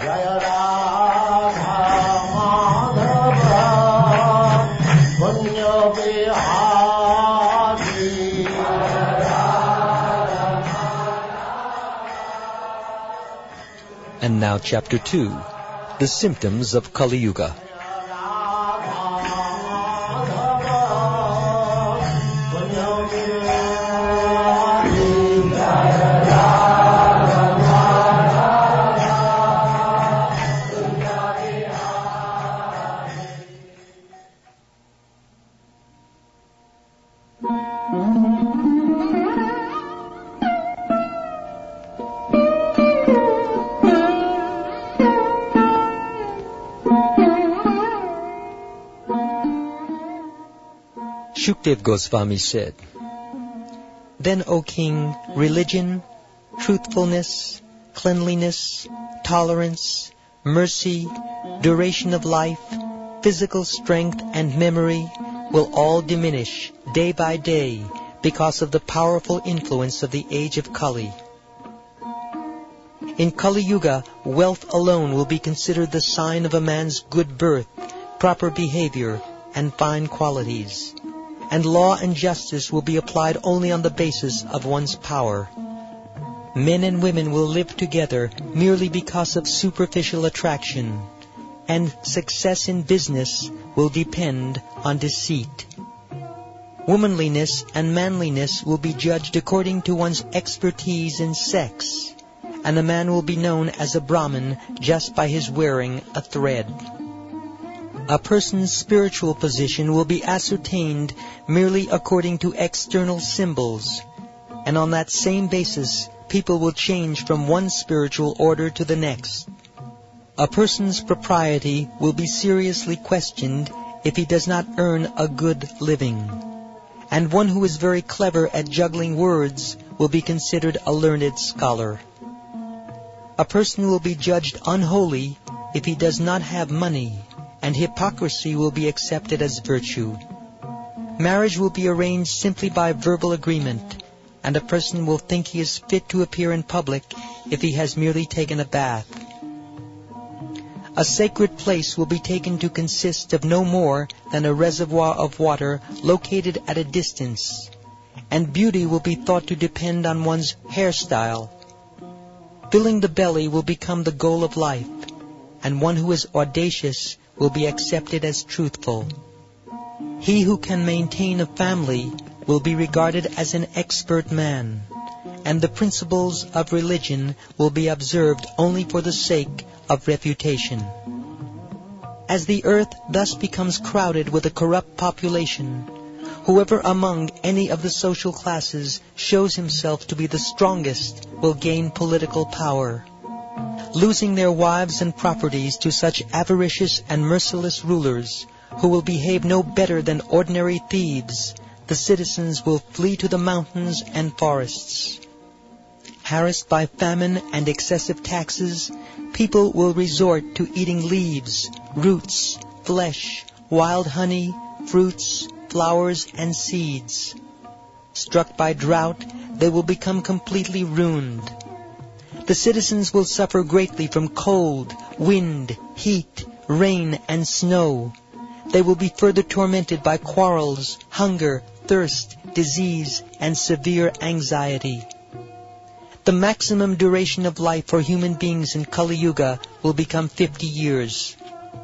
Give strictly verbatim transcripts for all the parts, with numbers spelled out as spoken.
Jaya Radha Madhava Punya Vihari. And now Chapter two, The Symptoms of Kali Yuga. Shukdev Goswami said, "Then, O king, religion, truthfulness, cleanliness, tolerance, mercy, duration of life, physical strength and memory will all diminish day by day because of the powerful influence of the age of Kali. In Kali Yuga, wealth alone will be considered the sign of a man's good birth, proper behavior, and fine qualities. And law and justice will be applied only on the basis of one's power. Men and women will live together merely because of superficial attraction, and success in business will depend on deceit. Womanliness and manliness will be judged according to one's expertise in sex, and a man will be known as a Brahmin just by his wearing a thread. A person's spiritual position will be ascertained merely according to external symbols, and on that same basis people will change from one spiritual order to the next. A person's propriety will be seriously questioned if he does not earn a good living, and one who is very clever at juggling words will be considered a learned scholar. A person will be judged unholy if he does not have money, and hypocrisy will be accepted as virtue. Marriage will be arranged simply by verbal agreement, and a person will think he is fit to appear in public if he has merely taken a bath. A sacred place will be taken to consist of no more than a reservoir of water located at a distance, and beauty will be thought to depend on one's hairstyle. Filling the belly will become the goal of life, and one who is audacious will be accepted as truthful. He who can maintain a family will be regarded as an expert man, and the principles of religion will be observed only for the sake of reputation. As the earth thus becomes crowded with a corrupt population, whoever among any of the social classes shows himself to be the strongest will gain political power. Losing their wives and properties to such avaricious and merciless rulers, who will behave no better than ordinary thieves, the citizens will flee to the mountains and forests. Harassed by famine and excessive taxes, people will resort to eating leaves, roots, flesh, wild honey, fruits, flowers, and seeds. Struck by drought, they will become completely ruined. The citizens will suffer greatly from cold, wind, heat, rain, and snow. They will be further tormented by quarrels, hunger, thirst, disease, and severe anxiety. The maximum duration of life for human beings in Kali Yuga will become fifty years.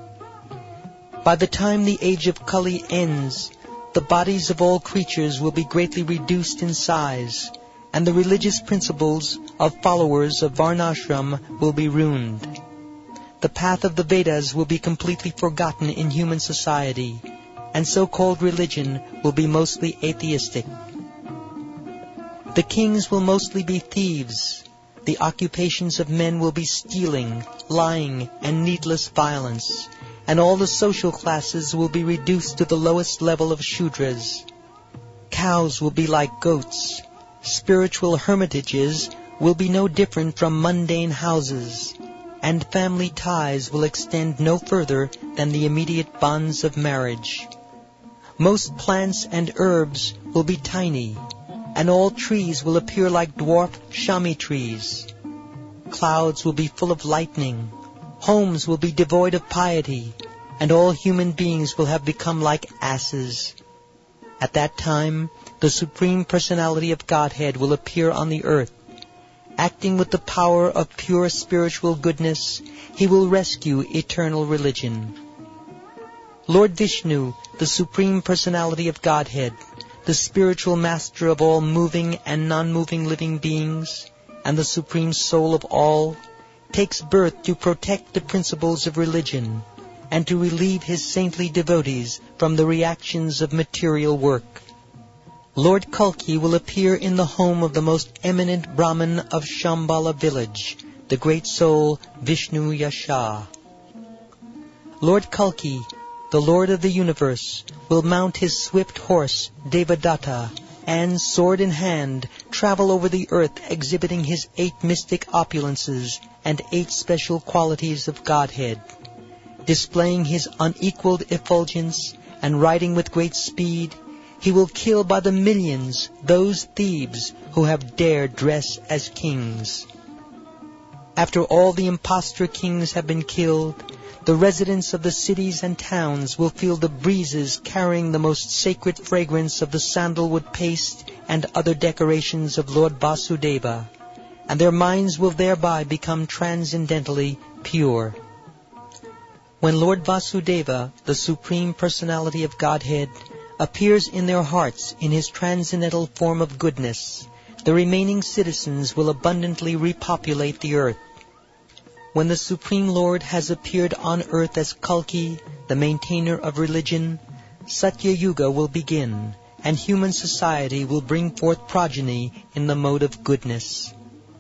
By the time the age of Kali ends, the bodies of all creatures will be greatly reduced in size, and the religious principles of followers of Varnashram will be ruined. The path of the Vedas will be completely forgotten in human society, and so-called religion will be mostly atheistic. The kings will mostly be thieves. The occupations of men will be stealing, lying, and needless violence, and all the social classes will be reduced to the lowest level of Shudras. Cows will be like goats. Spiritual hermitages will be no different from mundane houses, and family ties will extend no further than the immediate bonds of marriage. Most plants and herbs will be tiny, and all trees will appear like dwarf shami trees. Clouds will be full of lightning. Homes will be devoid of piety, and all human beings will have become like asses. At that time, the Supreme Personality of Godhead will appear on the earth. Acting with the power of pure spiritual goodness, He will rescue eternal religion. Lord Vishnu, the Supreme Personality of Godhead, the spiritual master of all moving and non-moving living beings, and the Supreme Soul of all, takes birth to protect the principles of religion and to relieve His saintly devotees from the reactions of material work. Lord Kalki will appear in the home of the most eminent Brahmin of Shambhala village, the great soul Vishnu Yasha. Lord Kalki, the Lord of the universe, will mount his swift horse, Devadatta, and, sword in hand, travel over the earth exhibiting his eight mystic opulences and eight special qualities of Godhead. Displaying his unequaled effulgence and riding with great speed, he will kill by the millions those thieves who have dared dress as kings. After all the impostor kings have been killed, the residents of the cities and towns will feel the breezes carrying the most sacred fragrance of the sandalwood paste and other decorations of Lord Vasudeva, and their minds will thereby become transcendently pure. When Lord Vasudeva, the Supreme Personality of Godhead, appears in their hearts in His transcendental form of goodness, the remaining citizens will abundantly repopulate the earth. When the Supreme Lord has appeared on earth as Kalki, the maintainer of religion, Satya Yuga will begin, and human society will bring forth progeny in the mode of goodness.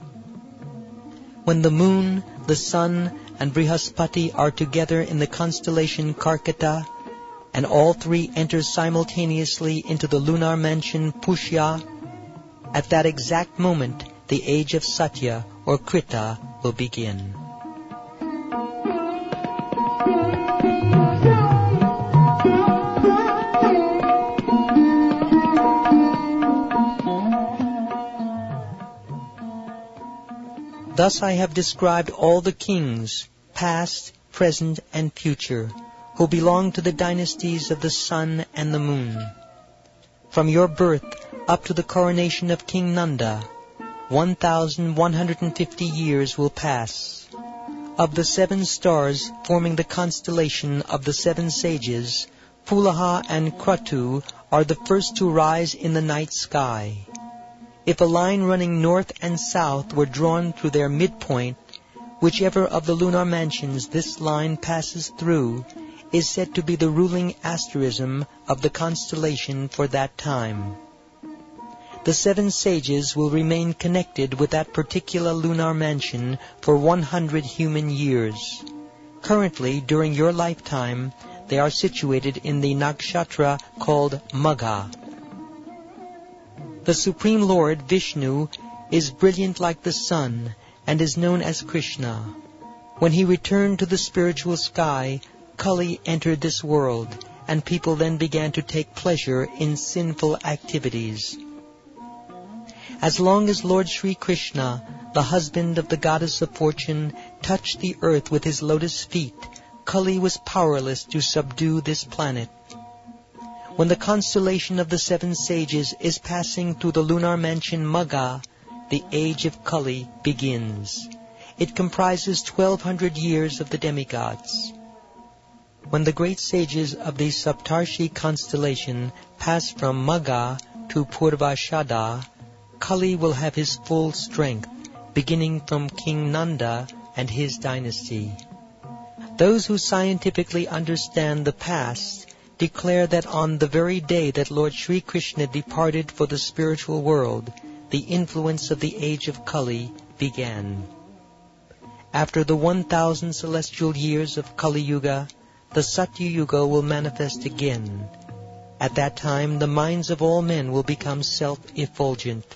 When the moon, the sun, and Brihaspati are together in the constellation Karkata, and all three enter simultaneously into the lunar mansion Pushya, at that exact moment the age of Satya or Krita will begin. Thus I have described all the kings, past, present, and future, who belong to the dynasties of the sun and the moon. From your birth up to the coronation of King Nanda, one thousand one hundred fifty years will pass. Of the seven stars forming the constellation of the seven sages, Pulaha and Kratu are the first to rise in the night sky. If a line running north and south were drawn through their midpoint, whichever of the lunar mansions this line passes through is said to be the ruling asterism of the constellation for that time. The seven sages will remain connected with that particular lunar mansion for one hundred human years. Currently, during your lifetime, they are situated in the nakshatra called Magha. The Supreme Lord, Vishnu, is brilliant like the sun and is known as Krishna. When he returned to the spiritual sky, Kali entered this world, and people then began to take pleasure in sinful activities. As long as Lord Sri Krishna, the husband of the goddess of fortune, touched the earth with his lotus feet, Kali was powerless to subdue this planet. When the constellation of the seven sages is passing through the lunar mansion Magha, the age of Kali begins. It comprises twelve hundred years of the demigods. When the great sages of the Saptarshi constellation pass from Magha to Purvashada, Kali will have his full strength, beginning from King Nanda and his dynasty. Those who scientifically understand the past declare that on the very day that Lord Sri Krishna departed for the spiritual world, the influence of the age of Kali began. After the one thousand celestial years of Kali Yuga, the Satya Yuga will manifest again. At that time, the minds of all men will become self-effulgent.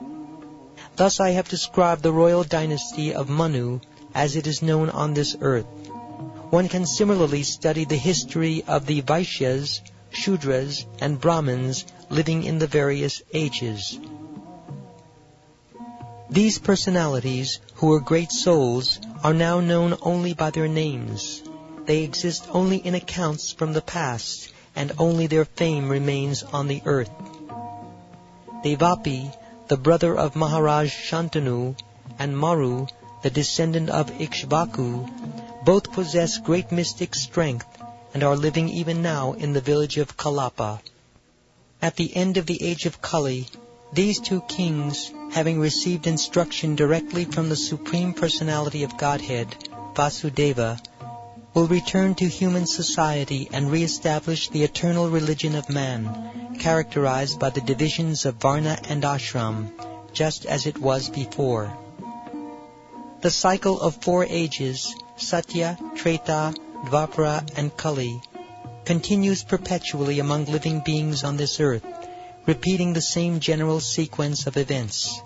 Thus I have described the royal dynasty of Manu as it is known on this earth. One can similarly study the history of the Vaishyas, Shudras, and Brahmins living in the various ages. These personalities, who were great souls, are now known only by their names. They exist only in accounts from the past, and only their fame remains on the earth. Devapi, the brother of Maharaj Shantanu, and Maru, the descendant of Ikshvaku, both possess great mystic strength and are living even now in the village of Kalapa. At the end of the age of Kali, these two kings, having received instruction directly from the Supreme Personality of Godhead, Vasudeva, will return to human society and re-establish the eternal religion of man, characterized by the divisions of Varna and Ashram, just as it was before. The cycle of four ages, Satya, Treta, Dvapara, and Kali, continues perpetually among living beings on this earth, repeating the same general sequence of events.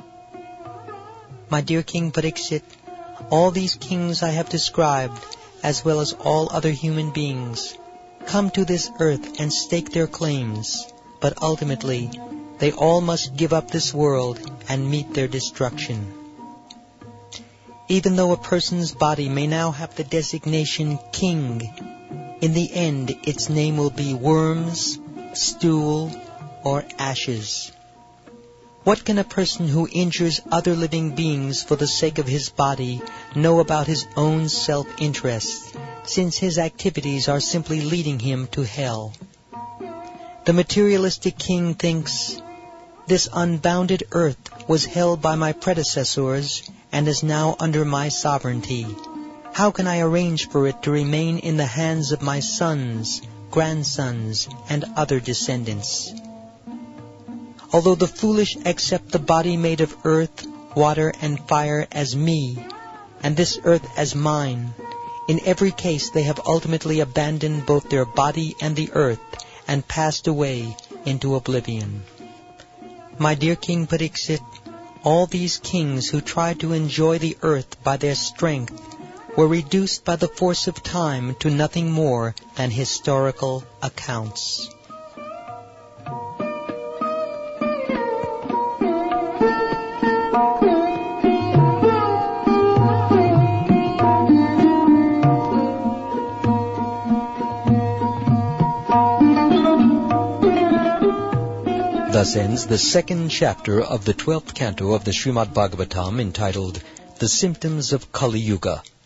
My dear King Pariksit, all these kings I have described, as well as all other human beings, come to this earth and stake their claims, but ultimately they all must give up this world and meet their destruction. Even though a person's body may now have the designation king, in the end its name will be worms, stool, or ashes. What can a person who injures other living beings for the sake of his body know about his own self-interest, since his activities are simply leading him to hell? The materialistic king thinks, "This unbounded earth was held by my predecessors and is now under my sovereignty. How can I arrange for it to remain in the hands of my sons, grandsons, and other descendants?" Although the foolish accept the body made of earth, water, and fire as me, and this earth as mine, in every case they have ultimately abandoned both their body and the earth and passed away into oblivion. My dear King Pariksit, all these kings who tried to enjoy the earth by their strength were reduced by the force of time to nothing more than historical accounts. Thus ends the second chapter of the twelfth canto of the Srimad Bhagavatam, entitled The Symptoms of Kali Yuga.